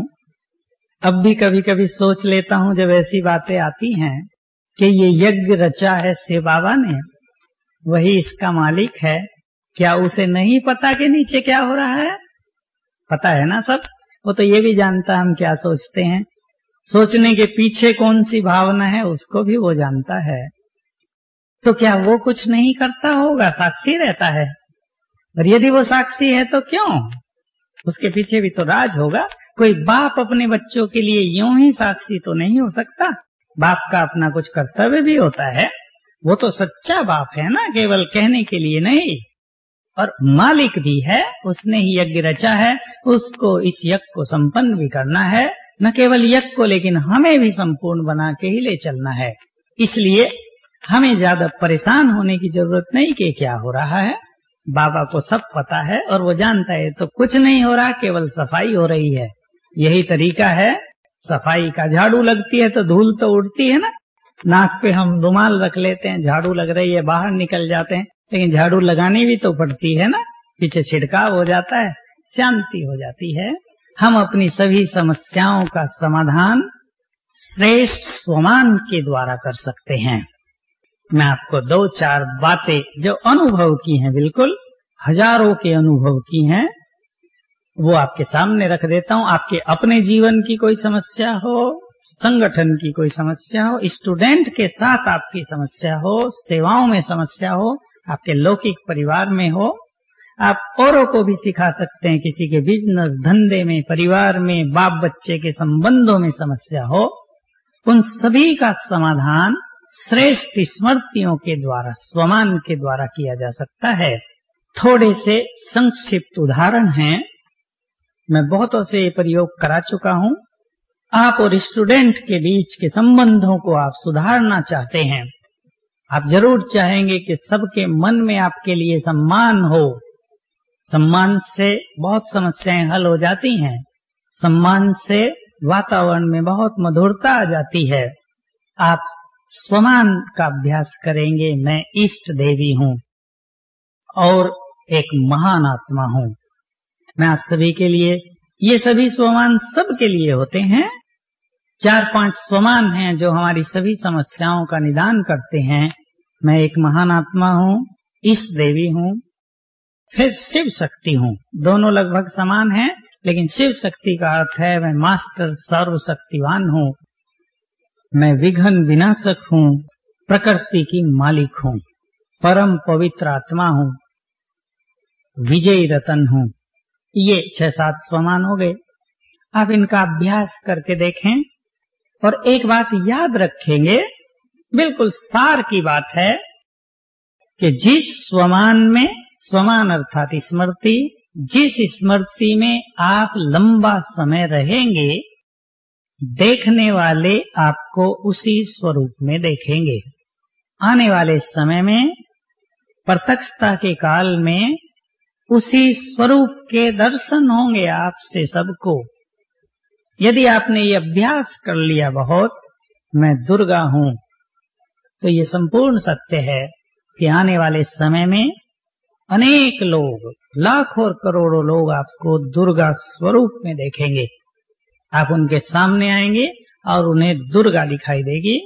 अब भी कभी कभी सोच लेता हूँ जब ऐसी बातें आती हैं कि ये यज्ञ रचा है शिव बाबा ने, वही इसका मालिक है। क्या उसे नहीं पता कि नीचे क्या हो रहा है? पता है ना सब। वो तो ये भी जानता हम क्या सोचते हैं, सोचने के पीछे कौन सी भावना है उसको भी वो जानता है। तो क्या वो कुछ नहीं करता होगा, साक्षी रहता है? और यदि वो साक्षी है तो क्यों? उसके पीछे भी तो राज होगा। कोई बाप अपने बच्चों के लिए यूं ही साक्षी तो नहीं हो सकता। बाप का अपना कुछ कर्तव्य भी होता है। वो तो सच्चा बाप है ना, केवल कहने के लिए नहीं। और मालिक भी है, उसने ही यज्ञ रचा है, उसको इस यज्ञ को संपन्न भी करना है। न केवल यज्ञ को, लेकिन हमें भी संपूर्ण बना के ही ले चलना है। इसलिए हमें ज्यादा परेशान होने की जरूरत नहीं कि क्या हो रहा है। बाबा को सब पता है और वो जानता है। तो कुछ नहीं हो रहा, केवल सफाई हो रही है। यही तरीका है सफाई का। झाड़ू लगती है तो धूल तो उड़ती है ना। नाक पे हम रुमाल रख लेते हैं, झाड़ू लग रही है, बाहर निकल जाते हैं, लेकिन झाड़ू लगानी भी तो पड़ती है ना। पीछे छिड़काव हो जाता है, शांति हो जाती है। हम अपनी सभी समस्याओं का समाधान श्रेष्ठ स्वमान के द्वारा कर सकते हैं। मैं आपको दो चार बातें जो अनुभव की हैं, बिल्कुल हजारों के अनुभव की हैं, वो आपके सामने रख देता हूँ। आपके अपने जीवन की कोई समस्या हो, संगठन की कोई समस्या हो, स्टूडेंट के साथ आपकी समस्या हो, सेवाओं में समस्या हो, आपके लौकिक परिवार में हो, आप औरों को भी सिखा सकते हैं। किसी के बिजनेस, धंधे में, परिवार में, बाप बच्चे के संबंधों में समस्या हो, उन सभी का समाधान श्रेष्ठ स्मृतियों के द्वारा, स्वमान के द्वारा किया जा सकता है। थोड़े से संक्षिप्त उदाहरण हैं, मैं बहुतों से ये प्रयोग करा चुका हूँ। आप और स्टूडेंट के बीच के संबंधों को आप सुधारना चाहते हैं। आप जरूर चाहेंगे कि सबके मन में आपके लिए सम्मान हो। सम्मान से बहुत समस्याएं हल हो जाती हैं। सम्मान से वातावरण में बहुत मधुरता आ जाती है। आप स्वमान का अभ्यास करेंगे। मैं इष्ट देवी हूँ और एक महान आत्मा हूँ। मैं आप सभी के लिए, ये सभी स्वमान सबके लिए होते हैं। चार पांच स्वमान हैं जो हमारी सभी समस्याओं का निदान करते हैं। मैं एक महान आत्मा हूँ, इष्ट देवी हूँ, फिर शिव शक्ति हूँ। दोनों लगभग समान हैं, लेकिन शिव शक्ति का अर्थ है मैं मास्टर सर्वशक्तिवान हूँ, मैं विघ्न विनाशक हूँ, प्रकृति की मालिक हूँ, परम पवित्र आत्मा हूँ, विजयी रतन हूँ। ये छह सात स्वमान हो गए। आप इनका अभ्यास करके देखें और एक बात याद रखेंगे, बिल्कुल सार की बात है कि जिस स्वमान में, स्वमान अर्थात स्मृति, जिस स्मृति में आप लंबा समय रहेंगे, देखने वाले आपको उसी स्वरूप में देखेंगे। आने वाले समय में प्रत्यक्षता के काल में उसी स्वरूप के दर्शन होंगे आपसे सबको। यदि आपने ये अभ्यास कर लिया बहुत, मैं दुर्गा हूँ, तो ये संपूर्ण सत्य है कि आने वाले समय में अनेक लोग, लाखों और करोड़ों लोग आपको दुर्गा स्वरूप में देखेंगे। आप उनके सामने आएंगे और उन्हें दुर्गा दिखाई देगी।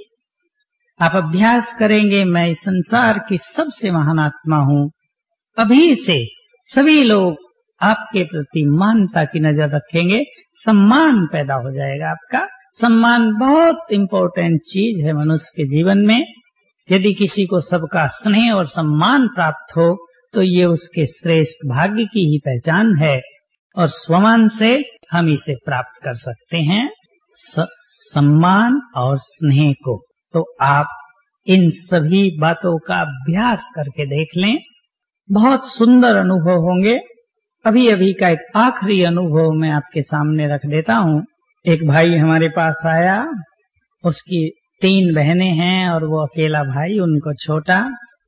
आप अभ्यास करेंगे, मैं इस संसार की सबसे महान आत्मा हूँ। अभी से सभी लोग आपके प्रति मानता की नजर रखेंगे, सम्मान पैदा हो जाएगा आपका। सम्मान बहुत इंपॉर्टेंट चीज है मनुष्य के जीवन में। यदि किसी को सबका स्नेह और सम्मान प्राप्त हो तो ये उसके श्रेष्ठ भाग्य की ही पहचान है, और स्वमान से हम इसे प्राप्त कर सकते हैं, स, सम्मान और स्नेह को। तो आप इन सभी बातों का अभ्यास करके देख लें, बहुत सुंदर अनुभव होंगे। अभी अभी का एक आखिरी अनुभव मैं आपके सामने रख देता हूँ। एक भाई हमारे पास आया, उसकी तीन बहनें हैं और वो अकेला भाई, उनको छोटा,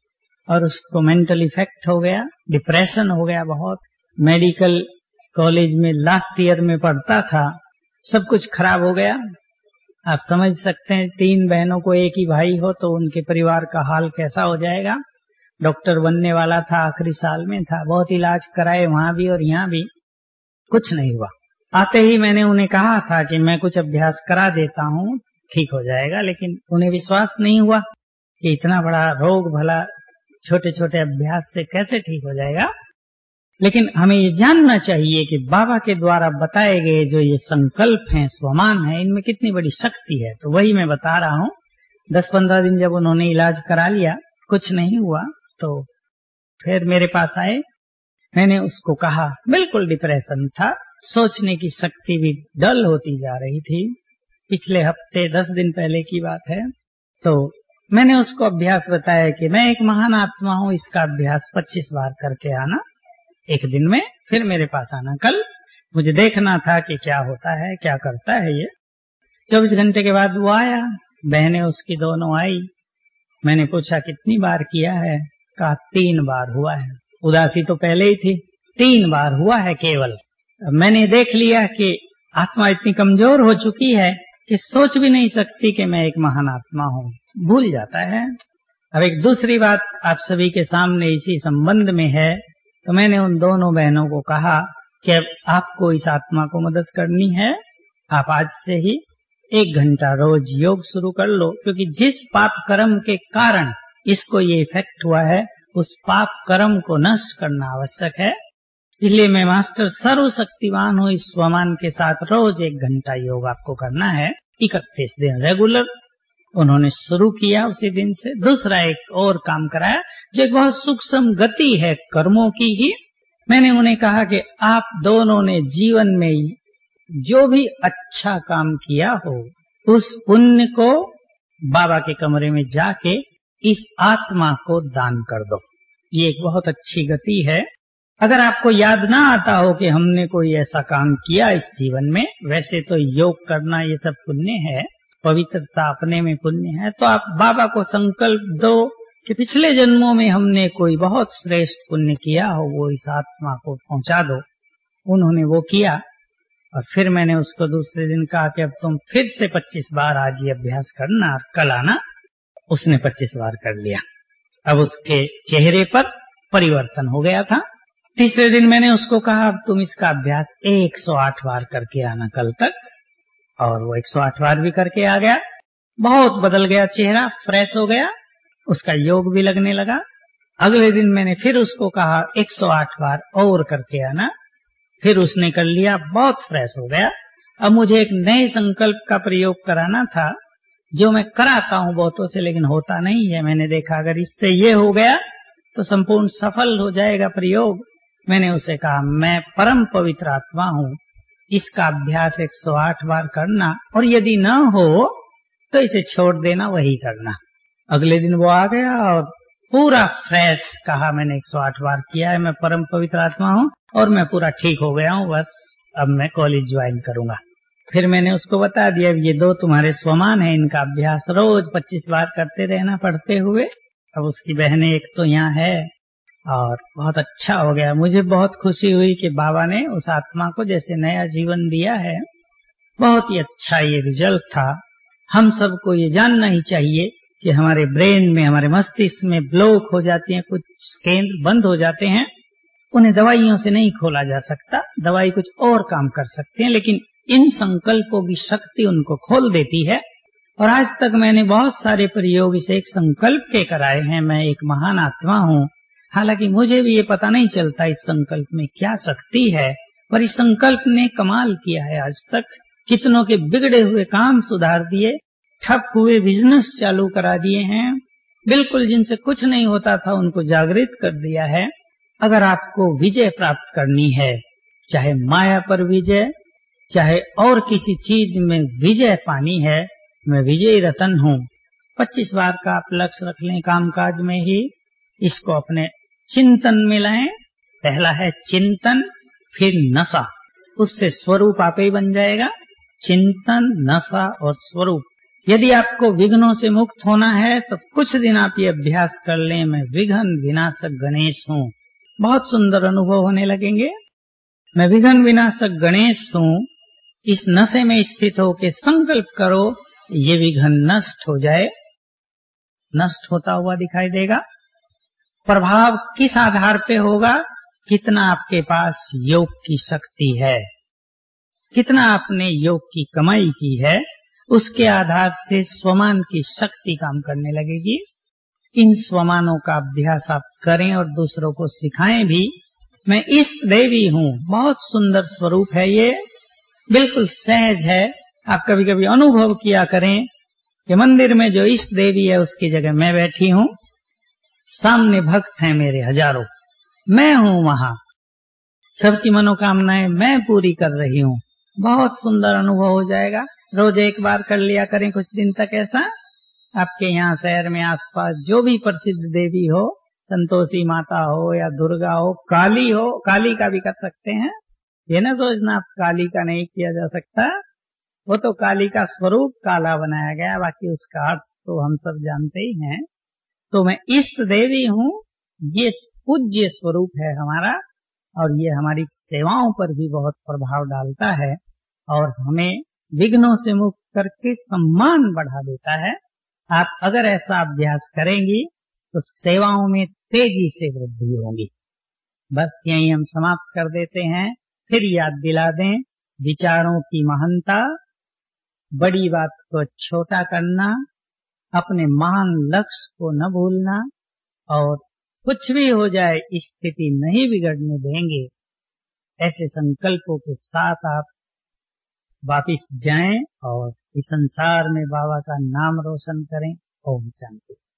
और उसको मेंटल इफेक्ट हो गया, डिप्रेशन हो गया बहुत। मेडिकल कॉलेज में लास्ट ईयर में पढ़ता था, सब कुछ खराब हो गया। आप समझ सकते हैं, तीन बहनों को एक ही भाई हो तो उनके परिवार का हाल कैसा हो जाएगा। डॉक्टर बनने वाला था, आखिरी साल में था, बहुत इलाज कराए वहां भी और यहाँ भी, कुछ नहीं हुआ। आते ही मैंने उन्हें कहा था कि मैं कुछ अभ्यास करा देता हूँ, ठीक हो जाएगा, लेकिन उन्हें विश्वास नहीं हुआ कि इतना बड़ा रोग भला छोटे छोटे अभ्यास से कैसे ठीक हो जाएगा। लेकिन हमें ये जानना चाहिए कि बाबा के द्वारा बताए गए जो ये संकल्प हैं, स्वमान है, इनमें कितनी बड़ी शक्ति है। तो वही मैं बता रहा हूँ। दस पंद्रह दिन जब उन्होंने इलाज करा लिया, कुछ नहीं हुआ, तो फिर मेरे पास आए। मैंने उसको कहा, बिल्कुल डिप्रेशन था, सोचने की शक्ति भी डल होती जा रही थी। पिछले हफ्ते दस दिन पहले की बात है। तो मैंने उसको अभ्यास बताया कि मैं एक महान आत्मा हूँ, इसका अभ्यास पच्चीस बार करके आना एक दिन में, फिर मेरे पास आना कल, मुझे देखना था कि क्या होता है, क्या करता है ये। चौबीस घंटे के बाद वो आया, बहनें उसकी दोनों आई। मैंने पूछा कितनी बार किया है, कहा तीन बार हुआ है। उदासी तो पहले ही थी, तीन बार हुआ है केवल। मैंने देख लिया कि आत्मा इतनी कमजोर हो चुकी है कि सोच भी नहीं सकती कि मैं एक महान आत्मा हूँ, भूल जाता है। अब एक दूसरी बात आप सभी के सामने इसी संबंध में है। तो मैंने उन दोनों बहनों को कहा कि अब आपको इस आत्मा को मदद करनी है, आप आज से ही एक घंटा रोज योग शुरू कर लो, क्योंकि जिस पाप कर्म के कारण इसको ये इफेक्ट हुआ है, उस पाप कर्म को नष्ट करना आवश्यक है। इसलिए मैं मास्टर सर्वशक्तिवान हूँ, इस स्वमान के साथ रोज एक घंटा योग आपको करना है, इकतीस दिन रेगुलर। उन्होंने शुरू किया उसी दिन से। दूसरा एक और काम कराया जो एक बहुत सूक्ष्म गति है कर्मों की ही। मैंने उन्हें कहा कि आप दोनों ने जीवन में जो भी अच्छा काम किया हो, उस पुण्य को बाबा के कमरे में जाके इस आत्मा को दान कर दो। ये एक बहुत अच्छी गति है। अगर आपको याद ना आता हो कि हमने कोई ऐसा काम किया इस जीवन में, वैसे तो योग करना ये सब पुण्य है, पवित्रता अपने में पुण्य है, तो आप बाबा को संकल्प दो कि पिछले जन्मों में हमने कोई बहुत श्रेष्ठ पुण्य किया हो, वो इस आत्मा को पहुंचा दो। उन्होंने वो किया, और फिर मैंने उसको दूसरे दिन कहा कि अब तुम फिर से पच्चीस बार आज ये अभ्यास करना, कल आना। उसने पच्चीस बार कर लिया। अब उसके चेहरे पर परिवर्तन हो गया था। तीसरे दिन मैंने उसको कहा, अब तुम इसका अभ्यास एक सौ आठ बार करके आना कल तक, और वो एक सौ आठ बार भी करके आ गया। बहुत बदल गया चेहरा, फ्रेश हो गया, उसका योग भी लगने लगा। अगले दिन मैंने फिर उसको कहा एक सौ आठ बार और करके आना। फिर उसने कर लिया, बहुत फ्रेश हो गया। अब मुझे एक नए संकल्प का प्रयोग कराना था, जो मैं कराता हूं बहुतों से, लेकिन होता नहीं है। मैंने देखा अगर इससे ये हो गया तो संपूर्ण सफल हो जाएगा प्रयोग। मैंने उसे कहा, मैं परम पवित्र आत्मा हूं, इसका अभ्यास एक सौ आठ बार करना, और यदि न हो तो इसे छोड़ देना, वही करना। अगले दिन वो आ गया और पूरा फ्रेश कहा, मैंने एक सौ आठ बार किया है, मैं परम पवित्र आत्मा हूं और मैं पूरा ठीक हो गया हूं, बस अब मैं कॉलेज ज्वाइन करूंगा। फिर मैंने उसको बता दिया, ये दो तुम्हारे स्वमान है, इनका अभ्यास रोज पच्चीस बार करते रहना पढ़ते हुए। अब उसकी बहनें एक तो यहाँ है, और बहुत अच्छा हो गया। मुझे बहुत खुशी हुई कि बाबा ने उस आत्मा को जैसे नया जीवन दिया है। बहुत ही अच्छा ये रिजल्ट था। हम सबको ये जानना ही चाहिए कि हमारे ब्रेन में, हमारे मस्तिष्क में ब्लॉक हो जाती हैं, कुछ केंद्र बंद हो जाते हैं, उन्हें दवाइयों से नहीं खोला जा सकता। दवाई कुछ और काम कर सकते हैं, लेकिन इन संकल्पों की शक्ति उनको खोल देती है। और आज तक मैंने बहुत सारे प्रयोग इसे एक संकल्प के कराए हैं, मैं एक महान आत्मा हूँ। हालांकि मुझे भी ये पता नहीं चलता इस संकल्प में क्या शक्ति है, पर इस संकल्प ने कमाल किया है। आज तक कितनों के बिगड़े हुए काम सुधार दिए, ठप हुए बिजनेस चालू करा दिए हैं, बिल्कुल जिनसे कुछ नहीं होता था उनको जागृत कर दिया है। अगर आपको विजय प्राप्त करनी है, चाहे माया पर विजय, चाहे और किसी चीज में विजय पानी है, मैं विजयी रतन हूँ। पच्चीस बार का आप लक्ष्य रख लें कामकाज में ही। इसको अपने चिंतन में लाएं। पहला है चिंतन, फिर नशा, उससे स्वरूप आप ही बन जाएगा। चिंतन, नशा और स्वरूप। यदि आपको विघ्नों से मुक्त होना है तो कुछ दिन आप ये अभ्यास कर लें, मैं विघ्न विनाशक गणेश हूँ। बहुत सुंदर अनुभव होने लगेंगे। मैं विघ्न विनाशक गणेश हूँ। इस नशे में स्थित होकर संकल्प करो, ये विघ्न नष्ट हो जाए, नष्ट होता हुआ दिखाई देगा। प्रभाव किस आधार पे होगा? कितना आपके पास योग की शक्ति है, कितना आपने योग की कमाई की है, उसके आधार से स्वमान की शक्ति काम करने लगेगी। इन स्वमानों का अभ्यास आप करें और दूसरों को सिखाएं भी। मैं इष्ट देवी हूँ, बहुत सुंदर स्वरूप है ये, बिल्कुल सहज है। आप कभी कभी अनुभव किया करें कि मंदिर में जो इष्ट देवी है उसकी जगह मैं बैठी हूँ, सामने भक्त हैं मेरे हजारों, मैं हूँ वहां, सबकी मनोकामनाएं मैं पूरी कर रही हूँ। बहुत सुंदर अनुभव हो जाएगा। रोज एक बार कर लिया करें कुछ दिन तक ऐसा। आपके यहाँ शहर में आसपास जो भी प्रसिद्ध देवी हो, संतोषी माता हो या दुर्गा हो, काली हो, काली का भी कर सकते हैं। ये ना सोचना आप काली का नहीं किया जा सकता, वो तो काली का स्वरूप काला बनाया गया, बाकी उसका अर्थ तो हम सब जानते ही हैं। तो मैं इष्ट देवी हूँ, ये पूज्य स्वरूप है हमारा, और ये हमारी सेवाओं पर भी बहुत प्रभाव डालता है और हमें विघ्नों से मुक्त करके सम्मान बढ़ा देता है। आप अगर ऐसा अभ्यास करेंगी तो सेवाओं में तेजी से वृद्धि होगी। बस यही हम समाप्त कर देते हैं। फिर याद दिला दें, विचारों की महानता, बड़ी बात को छोटा करना, अपने महान लक्ष्य को न भूलना, और कुछ भी हो जाए स्थिति नहीं बिगड़ने देंगे। ऐसे संकल्पों के साथ आप वापिस जाएं और इस संसार में बाबा का नाम रोशन करें। ओम शांति।